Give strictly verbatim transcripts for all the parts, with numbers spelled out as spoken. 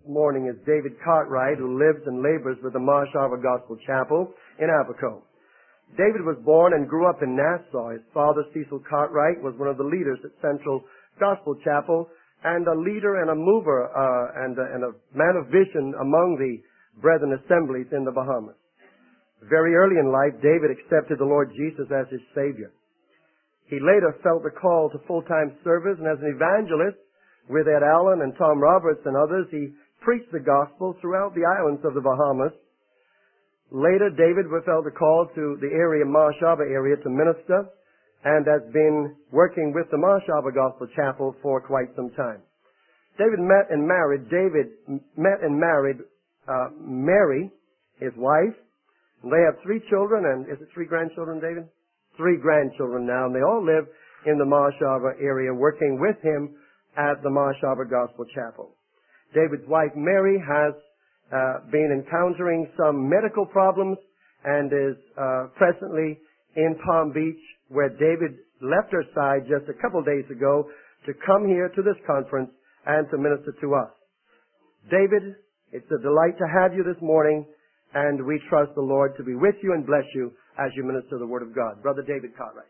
morning is David Cartwright, who lives and labors with the Marsh Arbor Gospel Chapel in Abaco. David was born and grew up in Nassau. His father, Cecil Cartwright, was one of the leaders at Central Gospel Chapel and a leader and a mover uh, and, uh, and a man of vision among the Brethren assemblies in the Bahamas. Very early in life, David accepted the Lord Jesus as his Savior. He later felt the call to full-time service, and as an evangelist with Ed Allen and Tom Roberts and others, he preached the gospel throughout the islands of the Bahamas. Later, David felt the call to the area, Marsh Arbor area, to minister, and has been working with the Marsh Arbor Gospel Chapel for quite some time. David met and married, David met and married uh, Mary, his wife, and they have three children, and is it three grandchildren, David? Three grandchildren now, and they all live in the Marsh Arbor area, working with him at the Marsh Arbor Gospel Chapel. David's wife, Mary, has uh, been encountering some medical problems and is uh, presently in Palm Beach, where David left her side just a couple days ago to come here to this conference and to minister to us. David, it's a delight to have you this morning, and we trust the Lord to be with you and bless you as you minister the Word of God. Brother David Cartwright.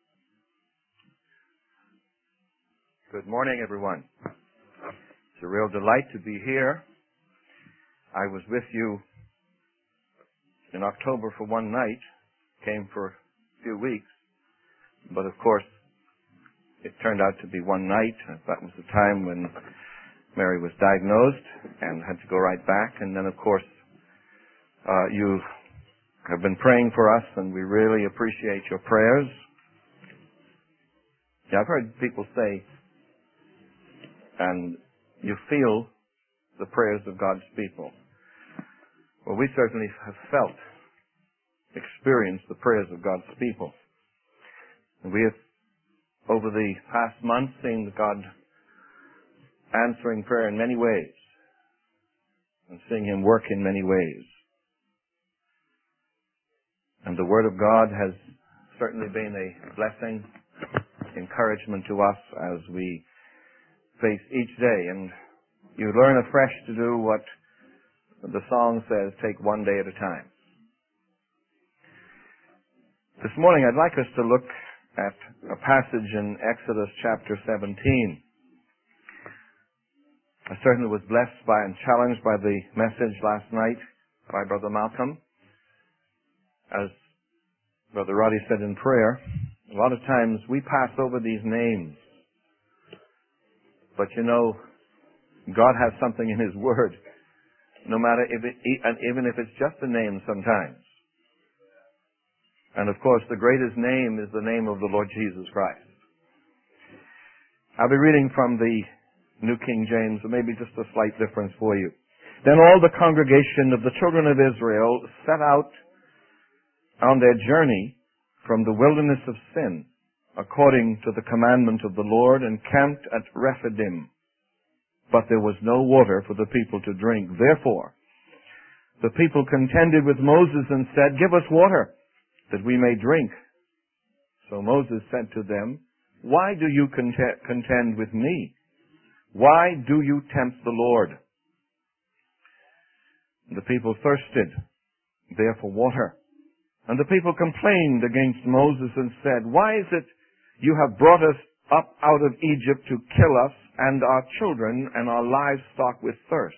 Good morning, everyone. It's a real delight to be here. I was with you in October for one night, came for a few weeks, but of course it turned out to be one night. That was the time when Mary was diagnosed and had to go right back, and then of course uh, you have been praying for us, and we really appreciate your prayers. Yeah, I've heard people say, and you feel the prayers of God's people. Well, we certainly have felt, experienced the prayers of God's people. And we have, over the past month, seen God answering prayer in many ways and seeing Him work in many ways. And the Word of God has certainly been a blessing, encouragement to us as we face each day. And you learn afresh to do what the song says, take one day at a time. This morning I'd like us to look at a passage in Exodus chapter seventeen. I certainly was blessed by and challenged by the message last night by Brother Malcolm. As Brother Roddy said in prayer, a lot of times we pass over these names. But you know, God has something in His Word, no matter if it, and even if it's just a name sometimes. And of course, the greatest name is the name of the Lord Jesus Christ. I'll be reading from the New King James, or maybe just a slight difference for you. Then all the congregation of the children of Israel set out on their journey from the wilderness of Sin, according to the commandment of the Lord, and camped at Rephidim. But there was no water for the people to drink. Therefore, the people contended with Moses and said, give us water, that we may drink. So Moses said to them, why do you contend with me? Why do you tempt the Lord? The people thirsted, there for water. And the people complained against Moses and said, why is it you have brought us up out of Egypt to kill us and our children and our livestock with thirst?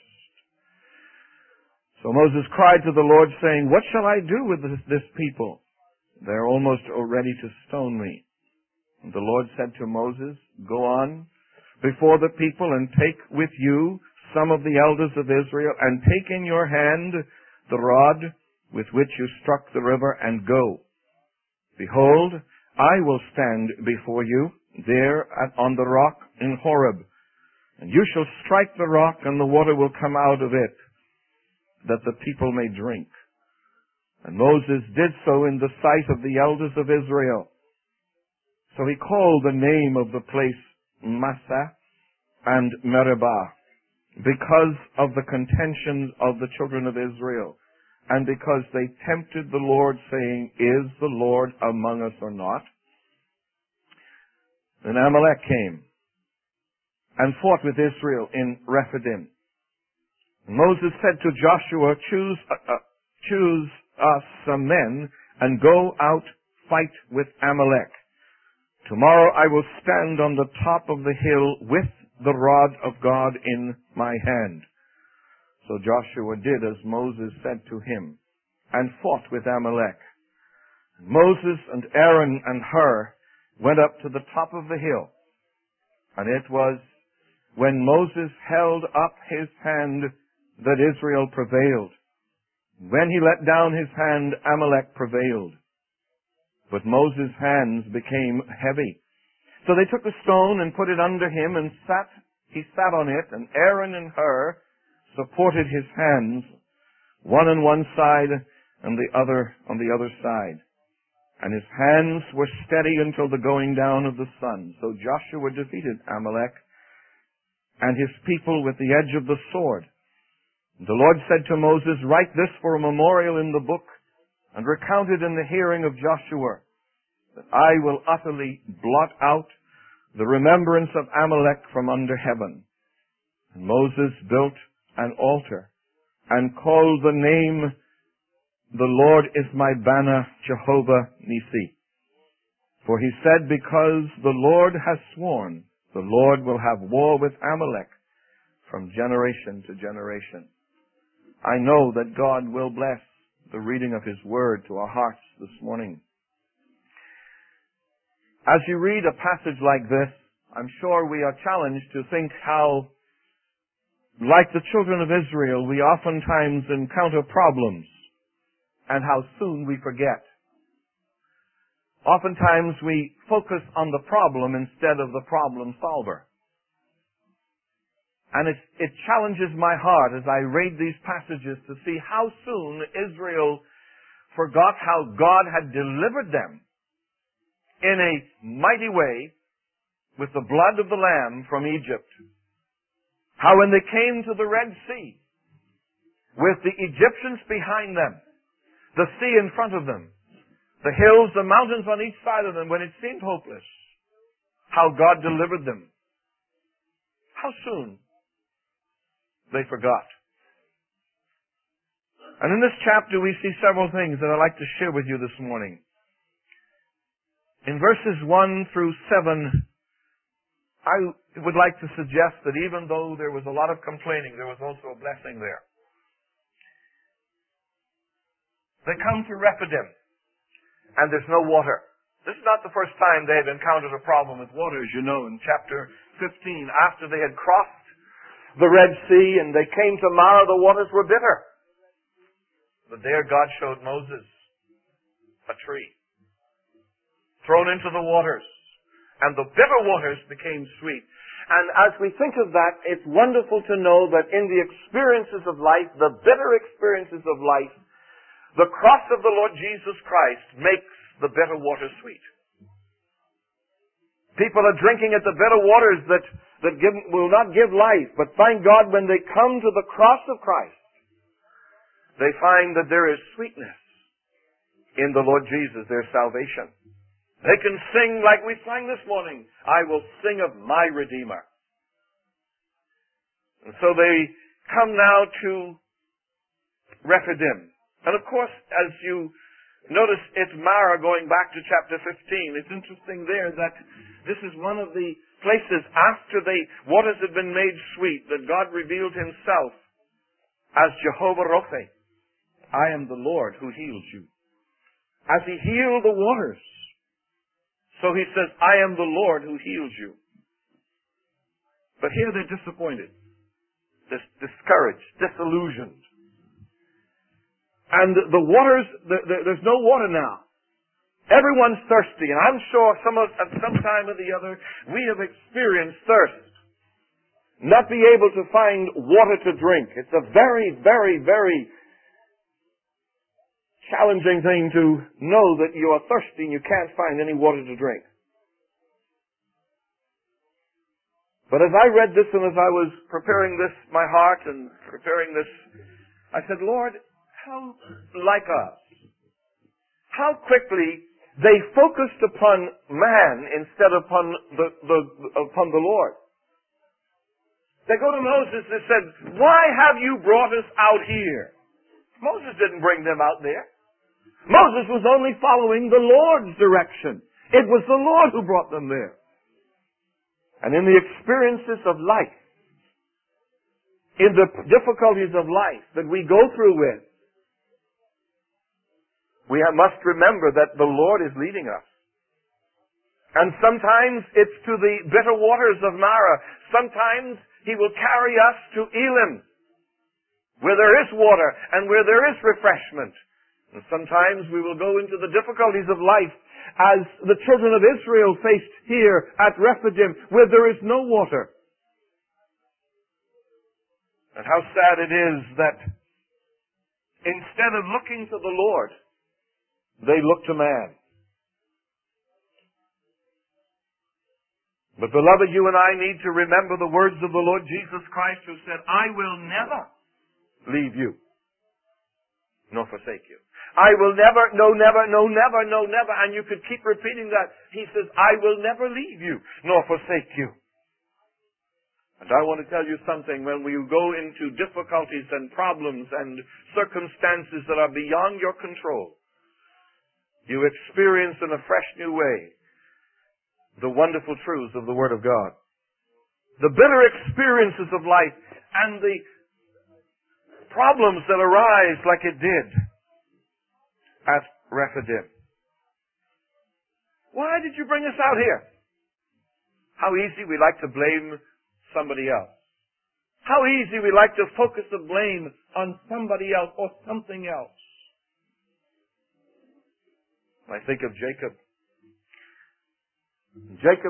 So Moses cried to the Lord, saying, what shall I do with this, this people? They are almost ready to stone me. And the Lord said to Moses, go on before the people and take with you some of the elders of Israel, and take in your hand the rod with which you struck the river, and go. Behold, I will stand before you there at, on the rock in Horeb, and you shall strike the rock, and the water will come out of it, that the people may drink. And Moses did so in the sight of the elders of Israel. So he called the name of the place Massah and Meribah, because of the contentions of the children of Israel, and because they tempted the Lord, saying, is the Lord among us or not? Then Amalek came and fought with Israel in Rephidim. Moses said to Joshua, choose, uh, uh, choose us some men and go out fight with Amalek. Tomorrow I will stand on the top of the hill with the rod of God in my hand. So Joshua did as Moses said to him and fought with Amalek. Moses and Aaron and Hur went up to the top of the hill, and it was when Moses held up his hand that Israel prevailed. When he let down his hand, Amalek prevailed. But Moses' hands became heavy. So they took a stone and put it under him, and sat, he sat on it, and Aaron and Hur supported his hands, one on one side and the other on the other side. And his hands were steady until the going down of the sun. So Joshua defeated Amalek and his people with the edge of the sword. The Lord said to Moses, write this for a memorial in the book and recount it in the hearing of Joshua, that I will utterly blot out the remembrance of Amalek from under heaven. And Moses built an altar and called the name, the Lord is my banner, Jehovah Nissi. For he said, because the Lord has sworn, the Lord will have war with Amalek from generation to generation. I know that God will bless the reading of his word to our hearts this morning. As you read a passage like this, I'm sure we are challenged to think how, like the children of Israel, we oftentimes encounter problems and how soon we forget. Oftentimes we focus on the problem instead of the problem solver. And it, it challenges my heart as I read these passages to see how soon Israel forgot how God had delivered them in a mighty way with the blood of the Lamb from Egypt. How when they came to the Red Sea, with the Egyptians behind them, the sea in front of them, the hills, the mountains on each side of them, when it seemed hopeless, how God delivered them. How soon they forgot. And in this chapter we see several things that I'd like to share with you this morning. In verses one through seven, I would like to suggest that even though there was a lot of complaining, there was also a blessing there. They come to Rephidim, and there's no water. This is not the first time they had encountered a problem with water, as you know, in chapter fifteen. After they had crossed the Red Sea and they came to Marah, the waters were bitter. But there God showed Moses a tree thrown into the waters, and the bitter waters became sweet. And as we think of that, it's wonderful to know that in the experiences of life, the bitter experiences of life, the cross of the Lord Jesus Christ makes the bitter water sweet. People are drinking at the bitter waters that, that give, will not give life, but thank God when they come to the cross of Christ, they find that there is sweetness in the Lord Jesus, their salvation. They can sing like we sang this morning, I will sing of my Redeemer. And so they come now to Rephidim. And of course, as you notice, it's Marah going back to chapter fifteen. It's interesting there that this is one of the places after the waters had been made sweet that God revealed himself as Jehovah Rophe. I am the Lord who heals you. As he healed the waters, so he says, I am the Lord who heals you. But here they're disappointed, dis- discouraged, disillusioned. And the waters, the, the, there's no water now. Everyone's thirsty, and I'm sure some of, at some time or the other, we have experienced thirst. Not be able to find water to drink. It's a very, very, very challenging thing to know that you are thirsty and you can't find any water to drink. But as I read this and as I was preparing this, my heart and preparing this, I said, Lord, how like us, how quickly they focused upon man instead of upon the, the, upon the Lord. They go to Moses and said, why have you brought us out here? Moses didn't bring them out there. Moses was only following the Lord's direction. It was the Lord who brought them there. And in the experiences of life, in the difficulties of life that we go through with, we must remember that the Lord is leading us. And sometimes it's to the bitter waters of Marah. Sometimes He will carry us to Elim, where there is water and where there is refreshment. And sometimes we will go into the difficulties of life as the children of Israel faced here at Rephidim, where there is no water. And how sad it is that instead of looking to the Lord, they look to man. But beloved, you and I need to remember the words of the Lord Jesus Christ, who said, I will never leave you nor forsake you. I will never, no never, no never, no never. And you could keep repeating that. He says, I will never leave you nor forsake you. And I want to tell you something. When we go into difficulties and problems and circumstances that are beyond your control, you experience in a fresh new way the wonderful truths of the Word of God. The bitter experiences of life and the problems that arise like it did at Rephidim. Why did you bring us out here? How easy we like to blame somebody else. How easy we like to focus the blame on somebody else or something else. I think of Jacob. Jacob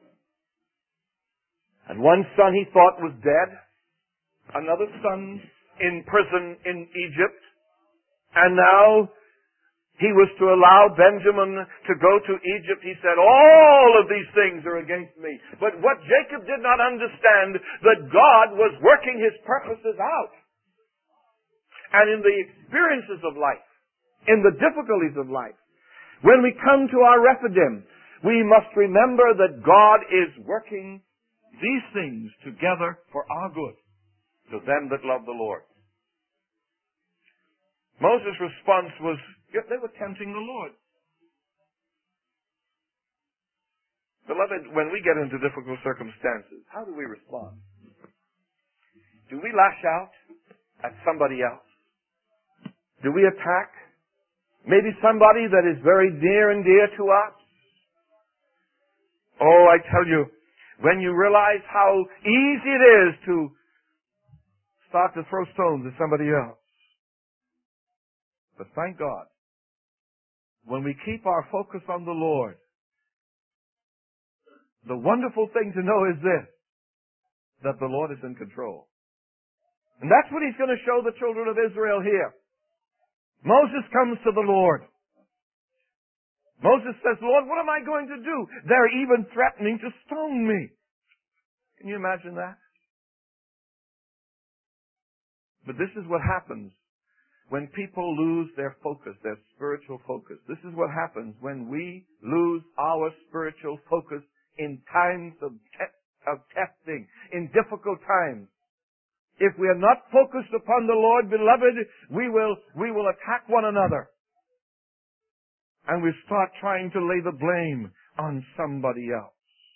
had one son he thought was dead, another son in prison in Egypt, and now he was to allow Benjamin to go to Egypt. He said, all of these things are against me. But what Jacob did not understand, that God was working His purposes out. And in the experiences of life, in the difficulties of life, when we come to our Rephidim, we must remember that God is working these things together for our good, to them that love the Lord. Moses' response was, they were tempting the Lord. Beloved, when we get into difficult circumstances, how do we respond? Do we lash out at somebody else? Do we attack maybe somebody that is very near and dear to us? Oh, I tell you, when you realize how easy it is to start to throw stones at somebody else. But thank God, when we keep our focus on the Lord, the wonderful thing to know is this, that the Lord is in control. And that's what He's going to show the children of Israel here. Moses comes to the Lord. Moses says, Lord, what am I going to do? They're even threatening to stone me. Can you imagine that? But this is what happens when people lose their focus, their spiritual focus. This is what happens when we lose our spiritual focus in times of, te- of testing, in difficult times. If we are not focused upon the Lord, beloved, we will, we will attack one another. And we start trying to lay the blame on somebody else.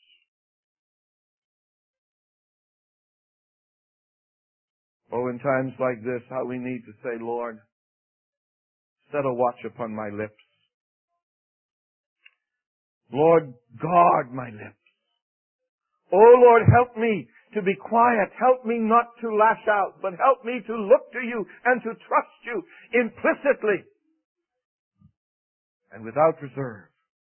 Oh, in times like this, how we need to say, Lord, set a watch upon my lips. Lord, guard my lips. Oh, Lord, help me to be quiet. Help me not to lash out, but help me to look to you and to trust you implicitly and without reserve.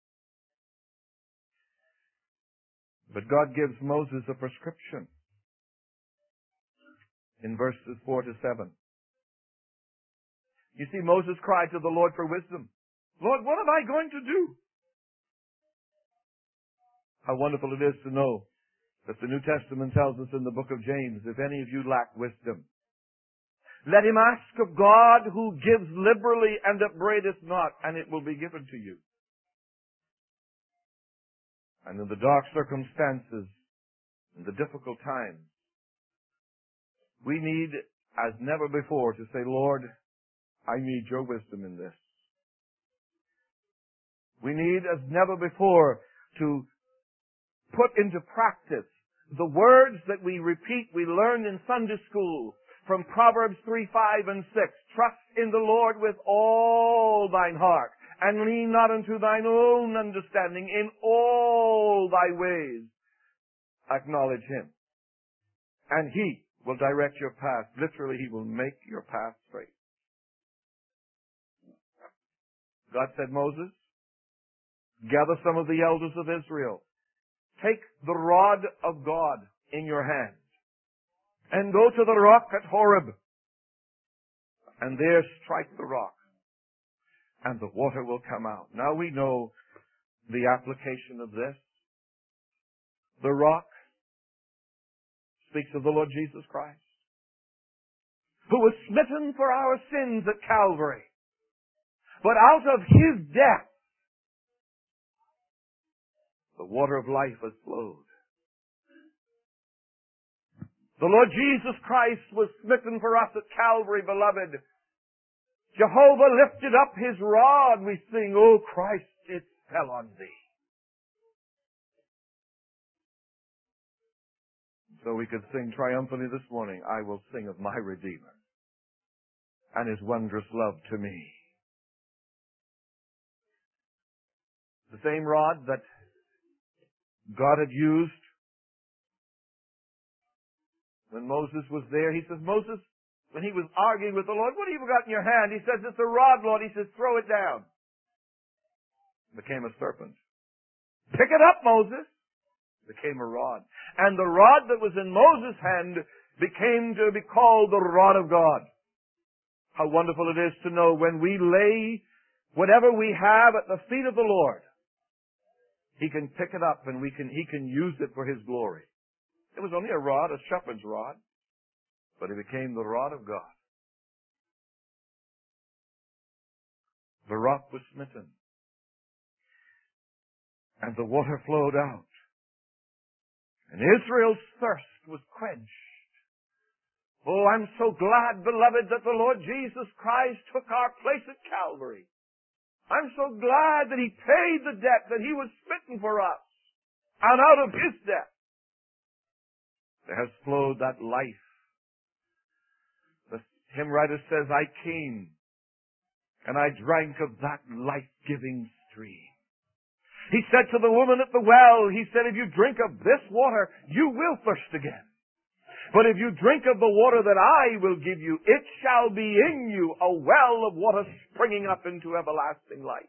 But God gives Moses a prescription in verses four to seven. You see, Moses cried to the Lord for wisdom. Lord, what am I going to do? How wonderful it is to know that the New Testament tells us in the book of James, if any of you lack wisdom, let him ask of God, who gives liberally and upbraideth not, and it will be given to you. And in the dark circumstances, in the difficult times, we need, as never before, to say, Lord, I need your wisdom in this. We need, as never before, to put into practice the words that we repeat, we learned in Sunday school from Proverbs three, five, and six. Trust in the Lord with all thine heart, and lean not unto thine own understanding. In all thy ways acknowledge him, and he will direct your path. Literally, he will make your path straight. God said, Moses, gather some of the elders of Israel. Take the rod of God in your hand and go to the rock at Horeb, and there strike the rock, and the water will come out. Now we know the application of this. The rock speaks of the Lord Jesus Christ, who was smitten for our sins at Calvary. But out of his death, the water of life has flowed. The Lord Jesus Christ was smitten for us at Calvary, beloved. Jehovah lifted up his rod. We sing, O Christ, it fell on thee. So we could sing triumphantly this morning, I will sing of my Redeemer and his wondrous love to me. The same rod that God had used when Moses was there. He says, Moses, when he was arguing with the Lord, what have you got in your hand? He says, it's a rod, Lord. He says, throw it down. It became a serpent. Pick it up, Moses. It became a rod. And the rod that was in Moses' hand became to be called the rod of God. How wonderful it is to know when we lay whatever we have at the feet of the Lord, he can pick it up and we can, he can use it for his glory. It was only a rod, a shepherd's rod, but it became the rod of God. The rock was smitten, and the water flowed out, and Israel's thirst was quenched. Oh, I'm so glad, beloved, that the Lord Jesus Christ took our place at Calvary. I'm so glad that he paid the debt, that he was smitten for us, and out of his death there has flowed that life. The hymn writer says, I came and I drank of that life-giving stream. He said to the woman at the well, he said, if you drink of this water, you will thirst again. But if you drink of the water that I will give you, it shall be in you a well of water springing up into everlasting life.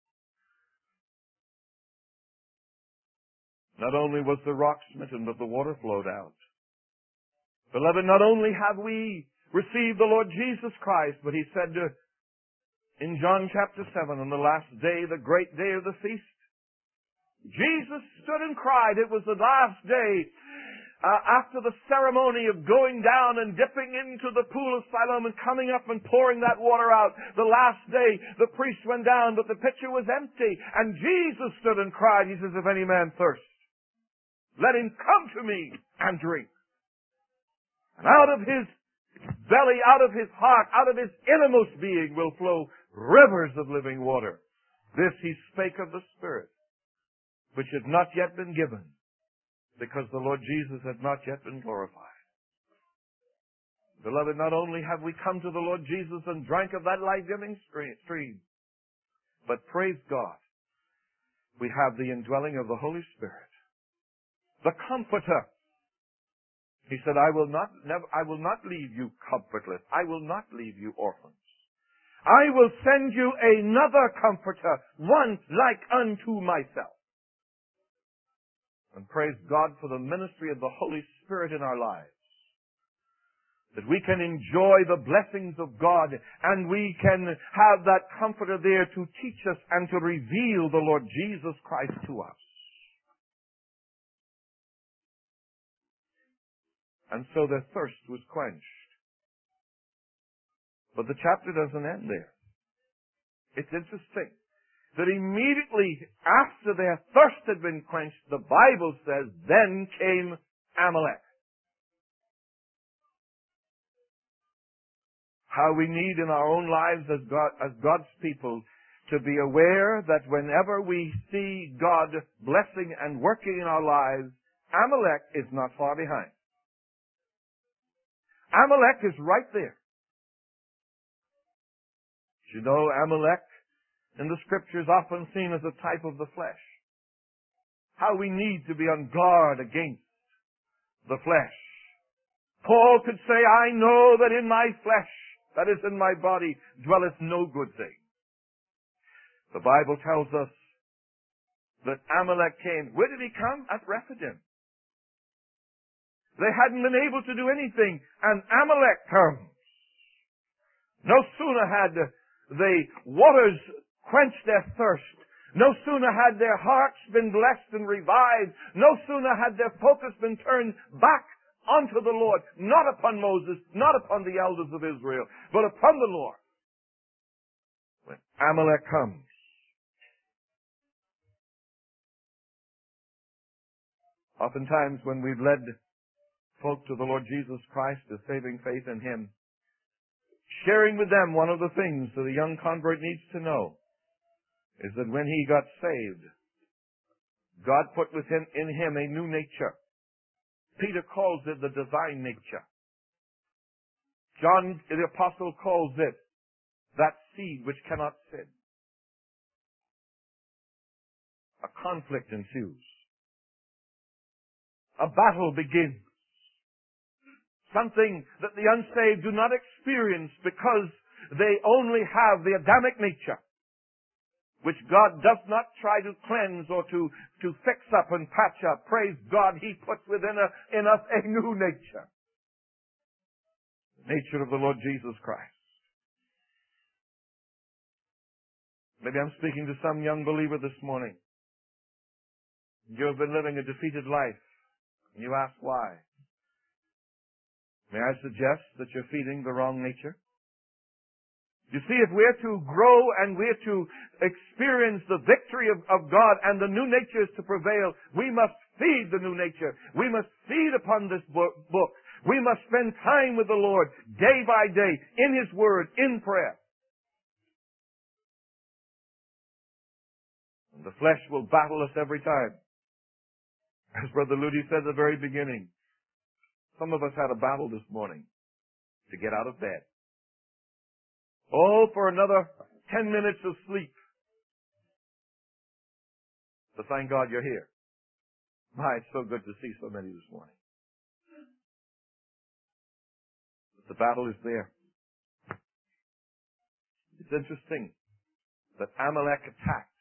Not only was the rock smitten, but the water flowed out. Beloved, not only have we received the Lord Jesus Christ, but he said to, in John chapter seven, on the last day, the great day of the feast, Jesus stood and cried. It was the last day uh, after the ceremony of going down and dipping into the pool of Siloam and coming up and pouring that water out. The last day, the priest went down, but the pitcher was empty. And Jesus stood and cried. He says, if any man thirst, let him come to me and drink. And out of his belly, out of his heart, out of his innermost being will flow rivers of living water. This he spake of the Spirit, which had not yet been given, because the Lord Jesus had not yet been glorified. Beloved, not only have we come to the Lord Jesus and drank of that life-giving stream, but praise God, we have the indwelling of the Holy Spirit, the Comforter. He said, I will not, never, I will not leave you comfortless. I will not leave you orphans. I will send you another Comforter, one like unto myself. And praise God for the ministry of the Holy Spirit in our lives. That we can enjoy the blessings of God, and we can have that Comforter there to teach us and to reveal the Lord Jesus Christ to us. And so their thirst was quenched. But the chapter doesn't end there. It's interesting that immediately after their thirst had been quenched, the Bible says, then came Amalek. How we need in our own lives as God, as God's people, to be aware that whenever we see God blessing and working in our lives, Amalek is not far behind. Amalek is right there. You know, Amalek in the Scriptures often seen as a type of the flesh. How we need to be on guard against the flesh. Paul could say, I know that in my flesh, that is in my body, dwelleth no good thing. The Bible tells us that Amalek came. Where did he come? At Rephidim. They hadn't been able to do anything, and Amalek comes. No sooner had the waters quenched their thirst, no sooner had their hearts been blessed and revived, no sooner had their focus been turned back unto the Lord, not upon Moses, not upon the elders of Israel, but upon the Lord. When Amalek comes, oftentimes when we've led folk to the Lord Jesus Christ, to saving faith in Him, sharing with them one of the things that a young convert needs to know is that when he got saved, God put within in him a new nature. Peter calls it the divine nature. John the Apostle calls it that seed which cannot sin. A conflict ensues. A battle begins. Something that the unsaved do not experience because they only have the Adamic nature, which God does not try to cleanse or to, to fix up and patch up. Praise God, He puts within a, in us a new nature. The nature of the Lord Jesus Christ. Maybe I'm speaking to some young believer this morning. You have been living a defeated life. And you ask why. May I suggest that you're feeding the wrong nature? You see, if we're to grow and we're to experience the victory of, of God and the new nature is to prevail, we must feed the new nature. We must feed upon this book. We must spend time with the Lord day by day in His Word, in prayer. And the flesh will battle us every time. As Brother Ludi said at the very beginning, some of us had a battle this morning to get out of bed. Oh, for another ten minutes of sleep. But thank God you're here. My, it's so good to see so many this morning. But the battle is there. It's interesting that Amalek attacked.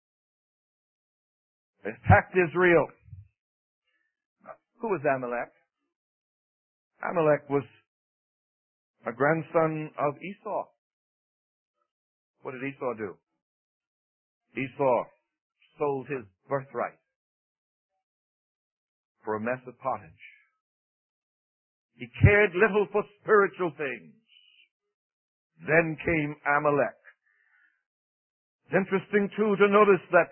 They attacked Israel. Who was Amalek? Amalek was a grandson of Esau. What did Esau do? Esau sold his birthright for a mess of pottage. He cared little for spiritual things. Then came Amalek. It's interesting, too, to notice that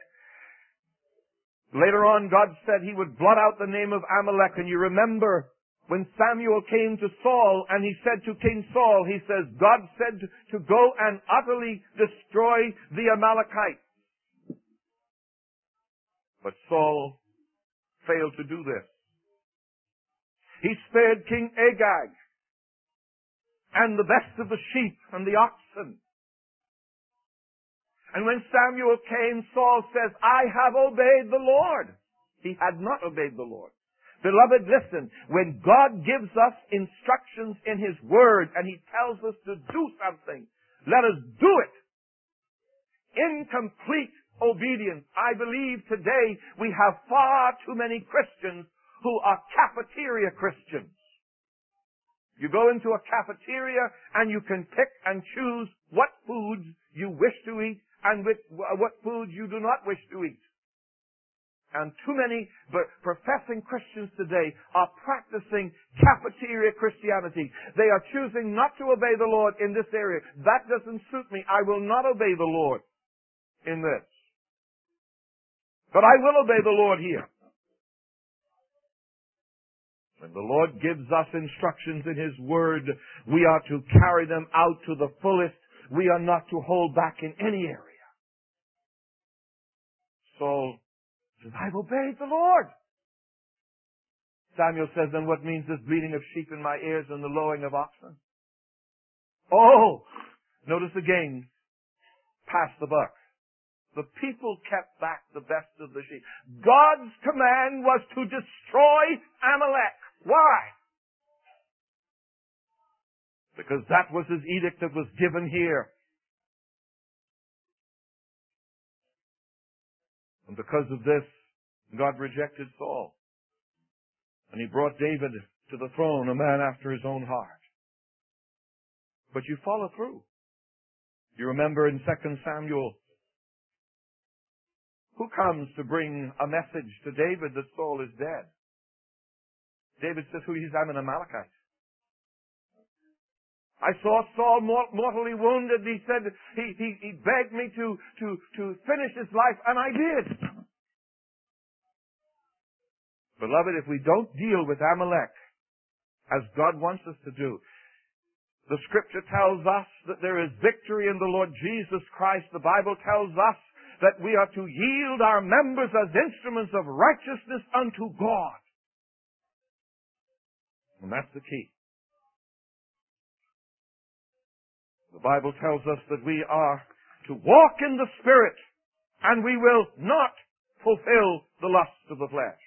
later on God said He would blot out the name of Amalek. And you remember when Samuel came to Saul and he said to King Saul, he says, God said to go and utterly destroy the Amalekites. But Saul failed to do this. He spared King Agag and the best of the sheep and the oxen. And when Samuel came, Saul says, I have obeyed the Lord. He had not obeyed the Lord. Beloved, listen, when God gives us instructions in His Word and He tells us to do something, let us do it in complete obedience. I believe today we have far too many Christians who are cafeteria Christians. You go into a cafeteria and you can pick and choose what foods you wish to eat and with what foods you do not wish to eat. And too many professing Christians today are practicing cafeteria Christianity. They are choosing not to obey the Lord in this area. That doesn't suit me. I will not obey the Lord in this. But I will obey the Lord here. When the Lord gives us instructions in His Word, we are to carry them out to the fullest. We are not to hold back in any area. Saul says, I've obeyed the Lord. Samuel says, then what means this bleating of sheep in my ears and the lowing of oxen? Oh, notice again, pass the buck. The people kept back the best of the sheep. God's command was to destroy Amalek. Why? Because that was His edict that was given here. And because of this, God rejected Saul. And He brought David to the throne, a man after His own heart. But you follow through. You remember in Second Samuel, who comes to bring a message to David that Saul is dead? David says, who he's I'm an Amalekite. I saw Saul mortally wounded. He said, he, he, he begged me to, to, to finish his life, and I did. Beloved, if we don't deal with Amalek as God wants us to do, the Scripture tells us that there is victory in the Lord Jesus Christ. The Bible tells us that we are to yield our members as instruments of righteousness unto God. And that's the key. The Bible tells us that we are to walk in the Spirit, and we will not fulfill the lusts of the flesh.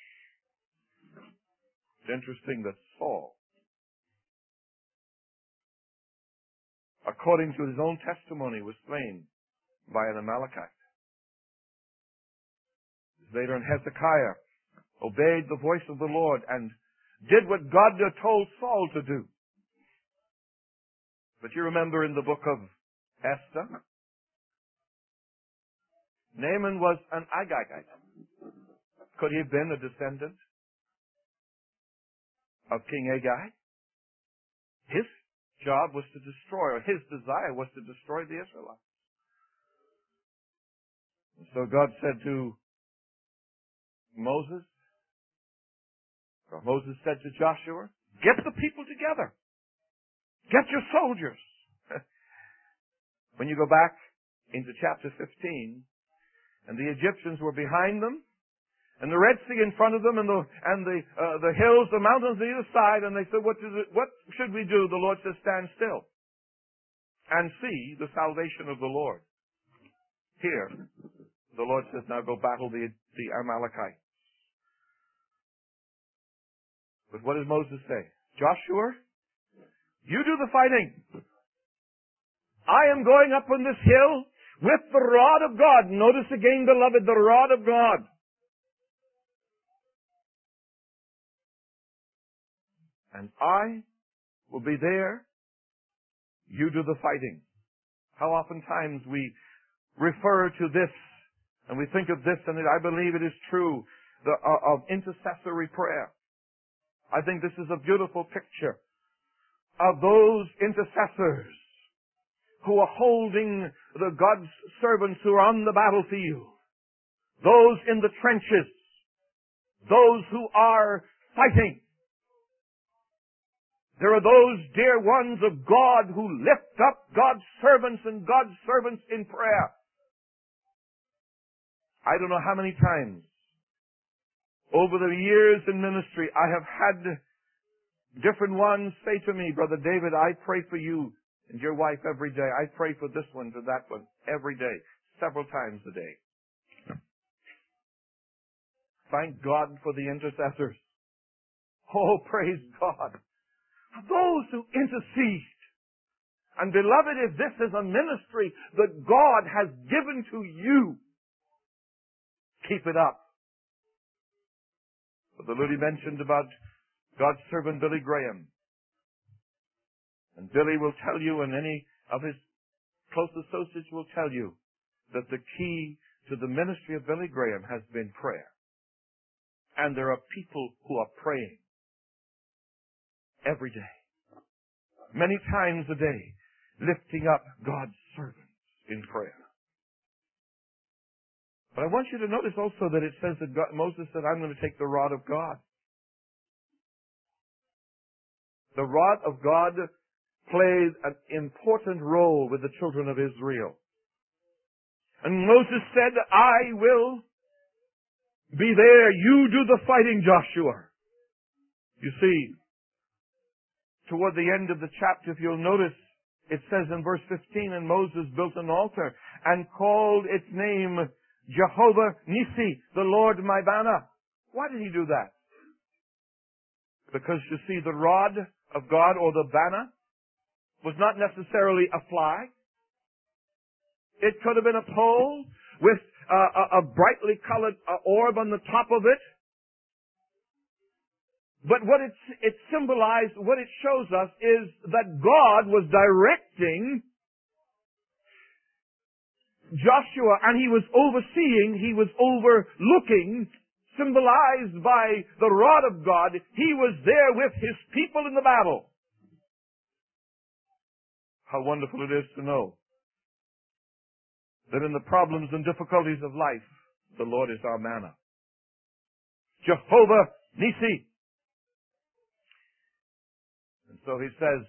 It's interesting that Saul, according to his own testimony, was slain by an Amalekite. Later, in Hezekiah, obeyed the voice of the Lord and did what God had told Saul to do. But you remember in the book of Esther, Naaman was an Agagite. Could he have been a descendant of King Agag? His job was to destroy, or his desire was to destroy the Israelites. And so God said to Moses, or Moses said to Joshua, get the people together. Get your soldiers. When you go back into chapter fifteen, and the Egyptians were behind them, and the Red Sea in front of them, and the and the uh, the hills, the mountains on either side, and they said, "What does it, what should we do?" The Lord says, "Stand still and see the salvation of the Lord." Here, the Lord says, "Now go battle the the Amalekites." But what does Moses say? Joshua, you do the fighting. I am going up on this hill with the rod of God. Notice again, beloved, the rod of God. And I will be there. You do the fighting. How oftentimes we refer to this, and we think of this, and I believe it is true, the, uh, of intercessory prayer. I think this is a beautiful picture of those intercessors who are holding the God's servants who are on the battlefield, those in the trenches, those who are fighting. There are those dear ones of God who lift up God's servants and God's servants in prayer. I don't know how many times over the years in ministry I have had different ones say to me, Brother David, I pray for you and your wife every day. I pray for this one, for that one, every day, several times a day. Thank God for the intercessors. Oh, praise God. Those who intercede. And beloved, if this is a ministry that God has given to you, keep it up. But the Lily mentioned about God's servant Billy Graham. And Billy will tell you, and any of his close associates will tell you, that the key to the ministry of Billy Graham has been prayer. And there are people who are praying every day, many times a day, lifting up God's servants in prayer. But I want you to notice also that it says that God, Moses said, I'm going to take the rod of God. The rod of God played an important role with the children of Israel. And Moses said, I will be there. You do the fighting, Joshua. You see, toward the end of the chapter, if you'll notice, it says in verse fifteen, and Moses built an altar and called its name Jehovah Nissi, the Lord my banner. Why did he do that? Because you see, the rod of God, or the banner, was not necessarily a flag. It could have been a pole with uh, a, a brightly colored uh, orb on the top of it. But what it, it symbolized, what it shows us, is that God was directing Joshua, and he was overseeing, he was overlooking, symbolized by the rod of God. He was there with his people in the battle. How wonderful it is to know that in the problems and difficulties of life, the Lord is our manna. Jehovah Nissi. And so he says,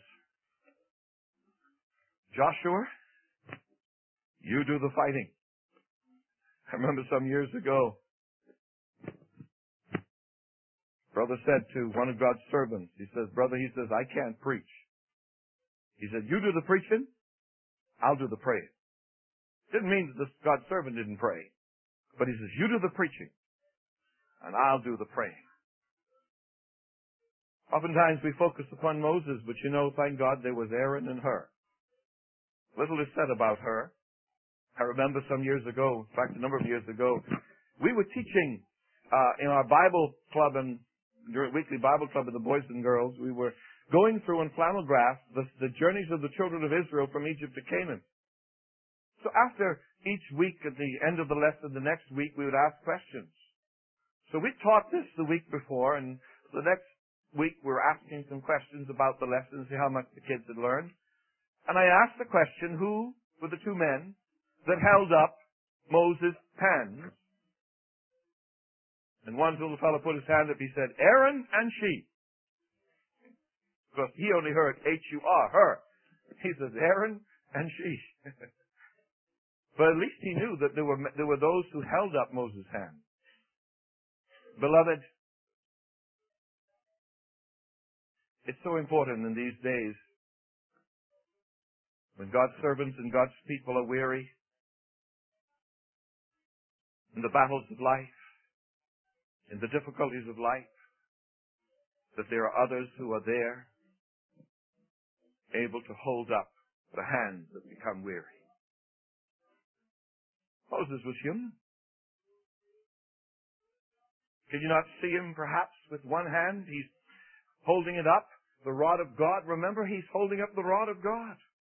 Joshua, you do the fighting. I remember some years ago, brother said to one of God's servants, he says, brother, he says, I can't preach. He said, you do the preaching, I'll do the praying. Didn't mean that this God's servant didn't pray. But he says, you do the preaching, and I'll do the praying. Oftentimes we focus upon Moses, but you know, thank God there was Aaron and Hur. Little is said about her. I remember some years ago, in fact a number of years ago, we were teaching uh, in our Bible club and during weekly Bible club of the boys and girls, we were going through in flannel graph the, the journeys of the children of Israel from Egypt to Canaan. So after each week, at the end of the lesson, the next week, we would ask questions. So we taught this the week before, and the next week we were asking some questions about the lesson, see how much the kids had learned. And I asked the question, who were the two men that held up Moses' hands? And one little fellow put his hand up, he said, Aaron and she. Because he only heard H U R, her. He says, Aaron and she. But at least he knew that there were, there were those who held up Moses' hand. Beloved, it's so important in these days when God's servants and God's people are weary in the battles of life, in the difficulties of life, that there are others who are there able to hold up the hands that become weary. Moses was human. Can you not see him perhaps with one hand? He's holding it up, the rod of God. Remember, he's holding up the rod of God.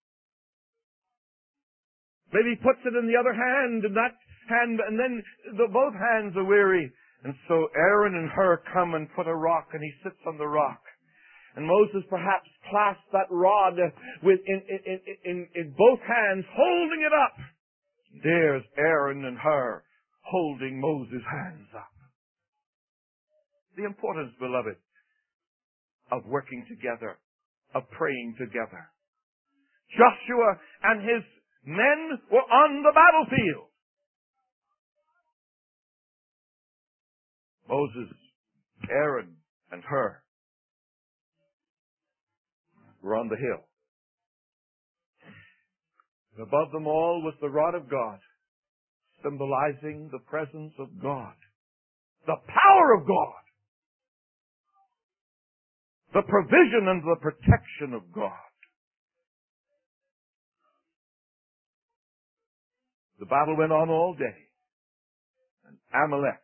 Maybe he puts it in the other hand, and that hand, and then the, both hands are weary. And so Aaron and Hur come and put a rock, and he sits on the rock. And Moses perhaps clasped that rod with in, in, in, in, in both hands, holding it up. There's Aaron and Hur holding Moses' hands up. The importance, beloved, of working together, of praying together. Joshua and his men were on the battlefield. Moses, Aaron, and Hur were on the hill. And above them all was the rod of God, symbolizing the presence of God, the power of God, the provision and the protection of God. The battle went on all day, and Amalek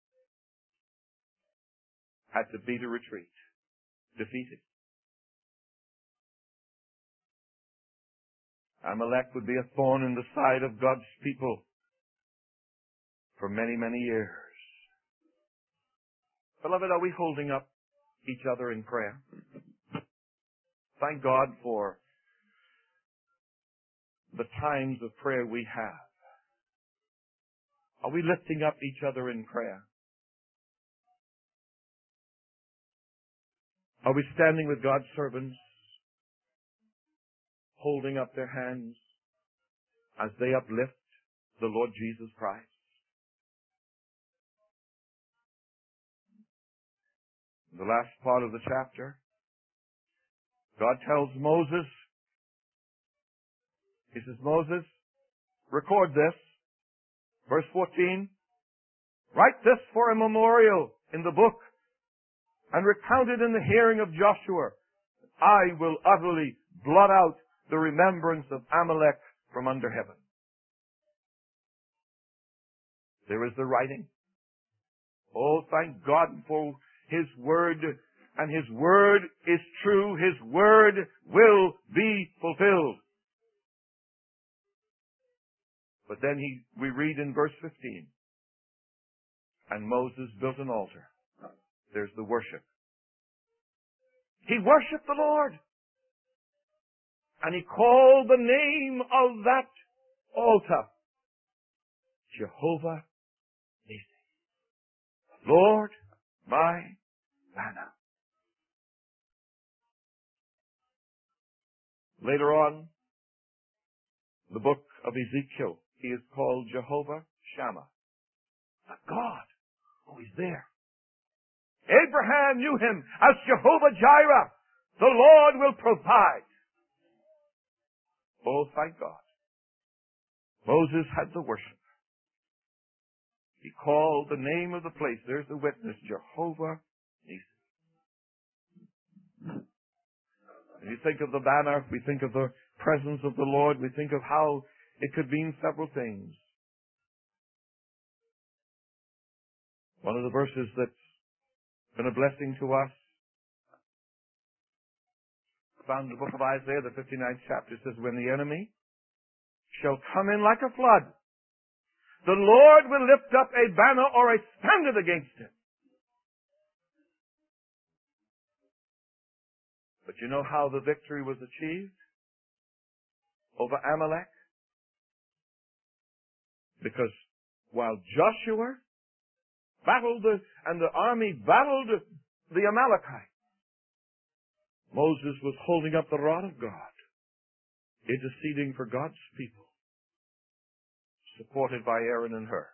had to beat a retreat, defeated. Amalek would be a thorn in the side of God's people for many, many years. Beloved, are we holding up each other in prayer? Thank God for the times of prayer we have. Are we lifting up each other in prayer? Are we standing with God's servants, holding up their hands as they uplift the Lord Jesus Christ? In the last part of the chapter, God tells Moses, He says, Moses, record this. Verse fourteen, write this for a memorial in the book and recount it in the hearing of Joshua. I will utterly blot out the remembrance of Amalek from under heaven. There is the writing. Oh, thank God for His Word. And His Word is true. His Word will be fulfilled. But then he, we read in verse fifteen, and Moses built an altar. There's the worship. He worshiped the Lord. And he called the name of that altar Jehovah Nissi. Lord, my banner. Later on, the book of Ezekiel, he is called Jehovah Shammah. The God who is there. Abraham knew him as Jehovah Jireh. The Lord will provide. Oh, thank God. Moses had the worship. He called the name of the place. There's the witness, Jehovah Nissi. When you think of the banner, we think of the presence of the Lord. We think of how it could mean several things. One of the verses that's been a blessing to us, found in the book of Isaiah, the fifty-ninth chapter, says, when the enemy shall come in like a flood, the Lord will lift up a banner or a standard against him. But you know how the victory was achieved over Amalek? Because while Joshua battled the, and the army battled the Amalekites, Moses was holding up the rod of God, interceding for God's people, supported by Aaron and Hur.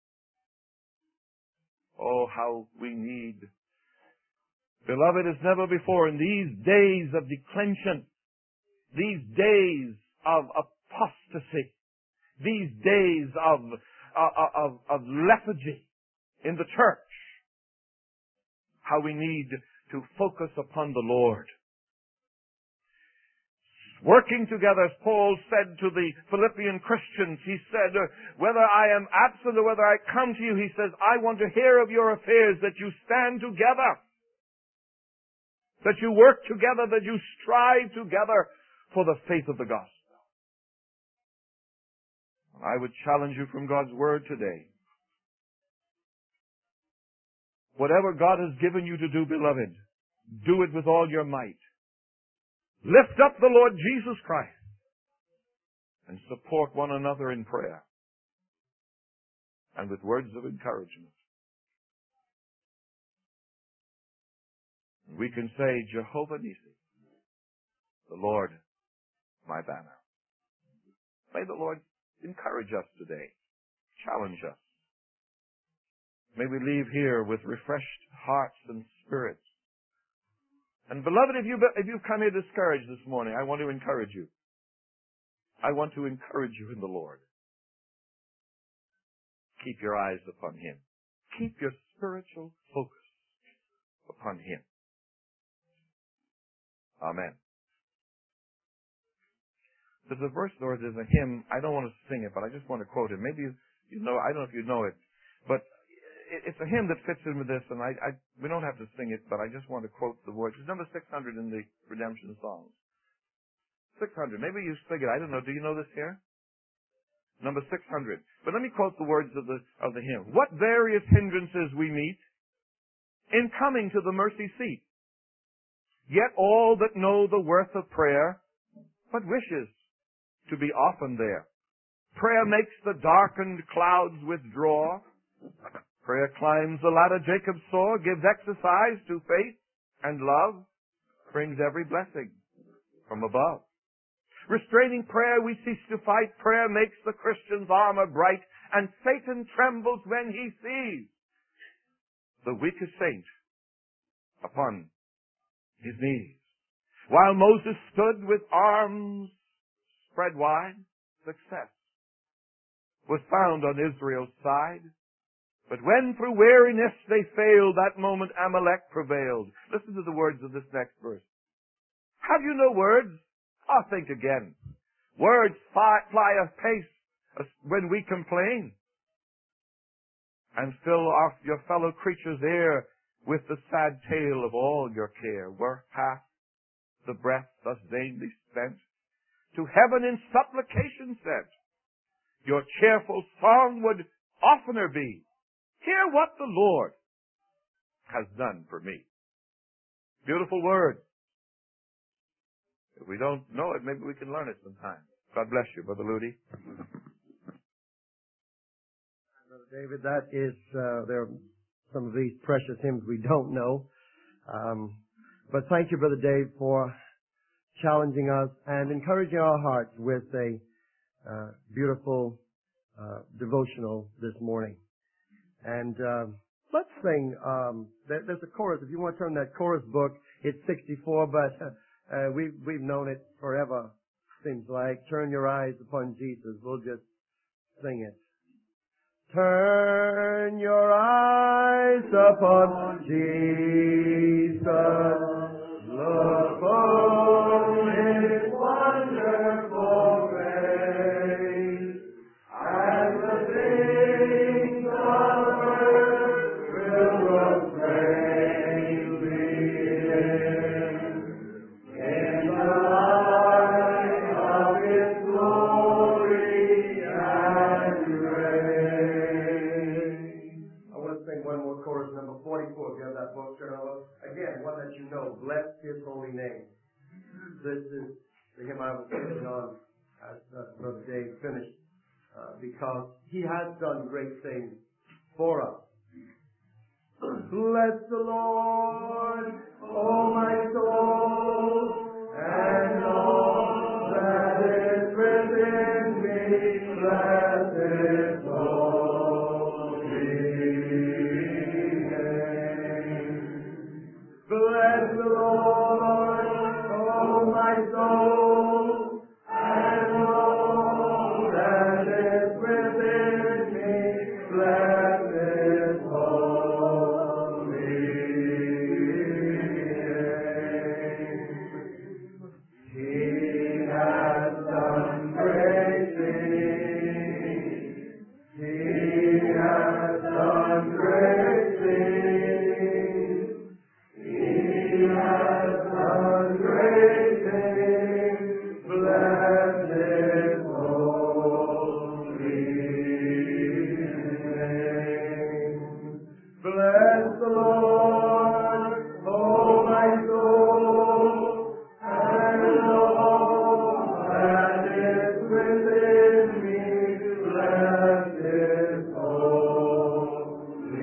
Oh, how we need, beloved, as never before, in these days of declension, these days of apostasy, these days of, of, of, of lethargy in the church, how we need to focus upon the Lord. Working together, as Paul said to the Philippian Christians, he said, whether I am absent or whether I come to you, he says, I want to hear of your affairs, that you stand together, that you work together, that you strive together for the faith of the gospel. I would challenge you from God's word today. Whatever God has given you to do, beloved, do it with all your might. Lift up the Lord Jesus Christ and support one another in prayer and with words of encouragement. We can say, Jehovah Nissi, the Lord, my banner. May the Lord encourage us today, challenge us. May we leave here with refreshed hearts and spirits. And beloved, if, you, if you've come here discouraged this morning, I want to encourage you. I want to encourage you in the Lord. Keep your eyes upon Him. Keep your spiritual focus upon Him. Amen. There's a verse, or there's a hymn. I don't want to sing it, but I just want to quote it. Maybe you, you know, I don't know if you know it, but it's a hymn that fits in with this, and I, I, we don't have to sing it, but I just want to quote the words. It's number six hundred in the Redemption Songs. six hundred. Maybe you sing it. I don't know. Do you know this here? Number six hundred. But let me quote the words of the, of the hymn. What various hindrances we meet in coming to the mercy seat. Yet all that know the worth of prayer, but wishes to be often there. Prayer makes the darkened clouds withdraw. Prayer climbs the ladder Jacob saw, gives exercise to faith And love brings every blessing from above. Restraining prayer, we cease to fight. Prayer makes the Christian's armor bright, and Satan trembles when he sees the weakest saint upon his knees. While Moses stood with arms spread wide, success was found on Israel's side. But when through weariness they failed, that moment Amalek prevailed. Listen to the words of this next verse. Have you no words? I'll think again. Words fly, fly apace when we complain, and fill our, your fellow creatures' ear with the sad tale of all your care. Were half the breath thus vainly spent, to heaven in supplication sent, your cheerful song would oftener be, hear what the Lord has done for me. Beautiful words. If we don't know it, maybe we can learn it sometime. God bless you, Brother Ludy. Brother David, that is, uh, there are some of these precious hymns we don't know. Um, but thank you, Brother Dave, for challenging us and encouraging our hearts with a uh, beautiful uh, devotional this morning. And uh, let's sing. Um, there, there's a chorus. If you want to turn that chorus book, it's sixty-four, but uh, we've, we've known it forever, seems like. Turn your eyes upon Jesus. We'll just sing it. Turn your eyes upon Jesus. Look on His wonderful grace, and the things of earth will grow strangely dim in the light of His glory and grace. I want to sing one more chorus, number forty-four, if you have that book, turn over. Again, one that you know, bless His holy name. This is the hymn I was singing on as uh, Brother Dave finished, uh, because He has done great things for us. Bless the Lord, O my soul, and all that is within me. Bless His holy name. Bless the Lord, O my soul, and all that is within me. Bless His holy name. He has done great things. He has done great things. He has done great things. Bless His holy name. Bless the Lord, O my soul, and all that is within me. Bless His holy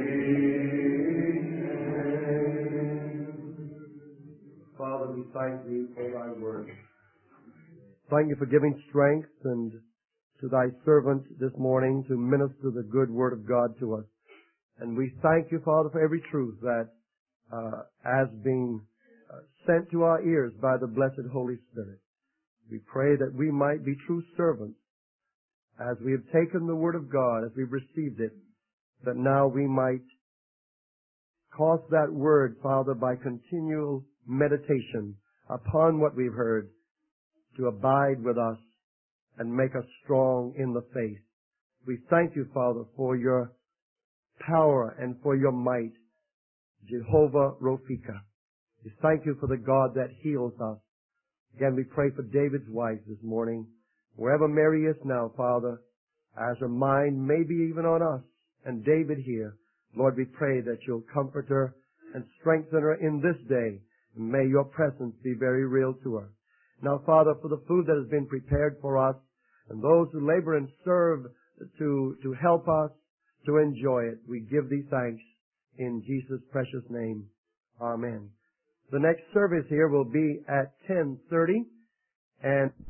name. Father, we thank Thee for Thy word. Thank You for giving strength and to Thy servant this morning to minister the good word of God to us. And we thank You, Father, for every truth that uh, has been uh, sent to our ears by the blessed Holy Spirit. We pray that we might be true servants as we have taken the word of God, as we've received it, that now we might cause that word, Father, by continual meditation upon what we've heard, to abide with us and make us strong in the faith. We thank You, Father, for Your power and for Your might, Jehovah Rophika. We thank You for the God that heals us. Again, we pray for David's wife this morning. Wherever Mary is now, Father, as her mind may be even on us and David here, Lord, we pray that You'll comfort her and strengthen her in this day. And may Your presence be very real to her. Now, Father, for the food that has been prepared for us and those who labor and serve to, to help us to enjoy it, we give Thee thanks in Jesus' precious name. Amen. The next service here will be at ten thirty, and